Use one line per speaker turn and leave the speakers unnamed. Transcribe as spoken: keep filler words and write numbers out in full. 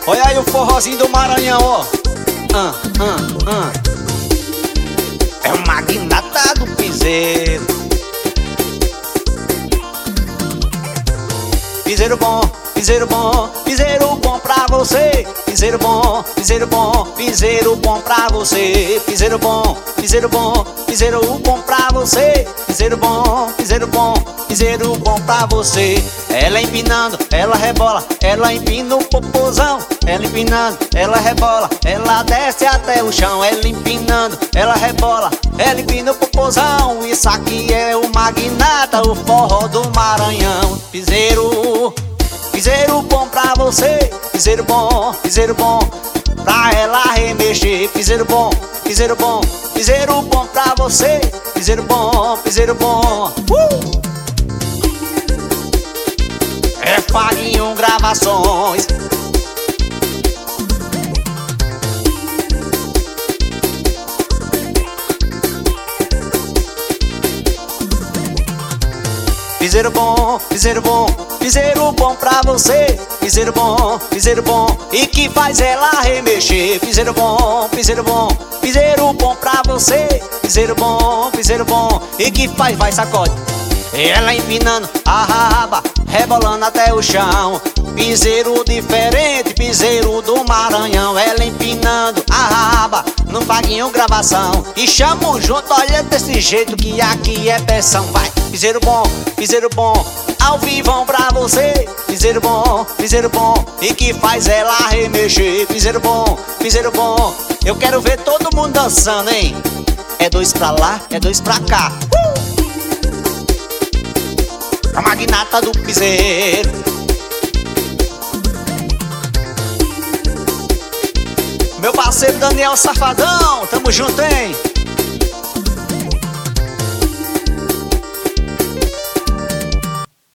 Olha aí o forrozinho do Maranhão, ó. Ah, ah, ah. É o magnata do piseiro. Piseiro bom, piseiro bom, piseiro bom pra você. Piseiro bom, piseiro bom, piseiro bom pra você. Piseiro bom, piseiro bom, piseiro bom pra você. Piseiro bom, piseiro bom, piseiro bom pra você. Ela empinando, ela rebola, ela empina o popozão. Ela empinando, ela rebola, ela desce até o chão. Ela empinando, ela rebola, ela empina o popozão. Isso aqui é o magnata, o forró do Maranhão. Piseiro, piseiro bom pra você. Piseiro bom, piseiro bom, pra ela remexer. Piseiro bom, piseiro bom, piseiro bom pra você. Piseiro bom, piseiro bom. uh! É Faguinho Gravações. Piseiro bom, piseiro bom, piseiro bom pra você. Piseiro bom, piseiro bom, e que faz ela remexer. Piseiro bom, piseiro bom, piseiro bom pra você. Piseiro bom, piseiro bom, e que faz, vai sacode. Ela empinando a raba, rebolando até o chão. Piseiro diferente, piseiro do Maranhão. Ela empinando a raba no Faguinho Gravação. E chamo junto, olha desse jeito que aqui é pressão. Vai, piseiro bom, piseiro bom, ao vivão pra você. Piseiro bom, piseiro bom, e que faz ela remexer. Piseiro bom, piseiro bom, eu quero ver todo mundo dançando, hein? É dois pra lá, é dois pra cá. uh! A magnata do piseiro. Meu parceiro Daniel Safadão, tamo junto, hein?